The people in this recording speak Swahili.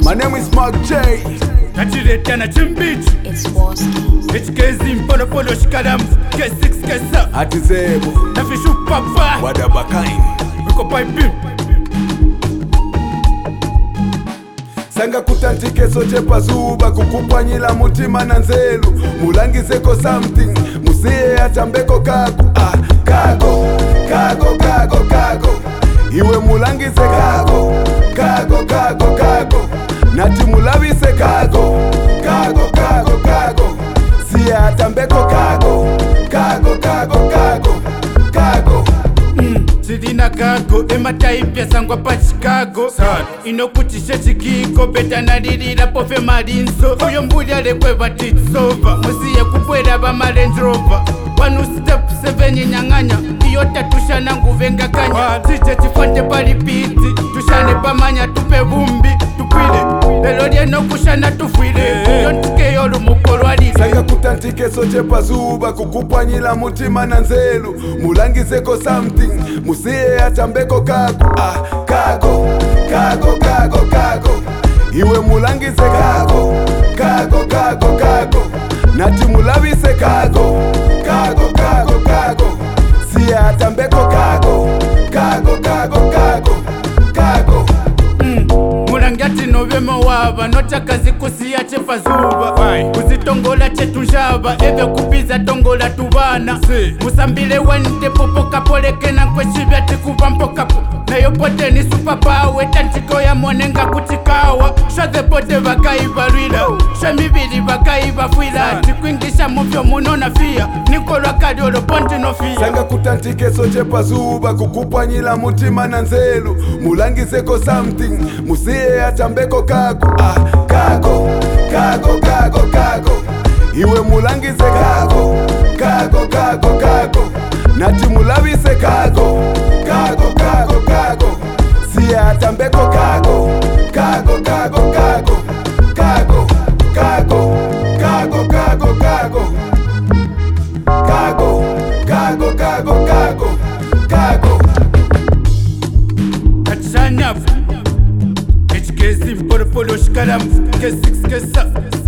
My name is Mark J. Nachireta na chimbich. It's Warski. HKZ mpono polo shikadamu. K6 kesa. Atizebo Nafishu papa. Wadabakaini Wiko pipe. Sanga kutantike soche pazuba kukupanyila mutima na nzelu mulangizeko something musiye atambeko kago kago kago kago kago iwe mulangize kago kago kago kago nati mulabise kago kago kago kago siye atambeko kago kago kago kago kago Sidina kago emataipi sangwa pa Chicago inokutishe chikiko beta nadirira pofe marinso uyo mbuli alekwe batitsova musiye kupwera ba Range Rover 1 step 7 nyanganya iyo tatushana nguvenga kanya tije chifonte palipiti tushane pamanya tupe vumbi tupile lelo lyeno kushana tufwile yontike yolu mukolwalile Sanga kutantike soche pazuba kukupanyila mutima na nzelu mulangizeko something musiye atambeko kago kago kago kago kago iwe mulangize kago kago kago kago nati mulabise kago kago kago kago siye atambeko kago kago kago kago kago mulangati novemo wava notakazi kusiya chepazuba kuzitongola chetu njava eve kupiza tongola tuvana musambile wende popo kapolekena nkweshivya tikuva mpokapo nayo pote ni supapawe tantiko ya monenga kutikawa shoze pote vakaivalwila shemivili vakaivafwila tikwingisha muvyo munona fia nikolwa kadyolo ponti nofia Sanga kutantike soche pazuba kukupanyila mutima na nzelu mulangizeko something musiye atambeko kago kago kago kago kago iwe mulangize kago kago kago kago nati mulabise kago kago kago kago siye atambeko kago kago kago kago kago kago kago kago kago kago kago kago kago kago Kachanyavu HKZ mpolo polo shikadamu K6 kesa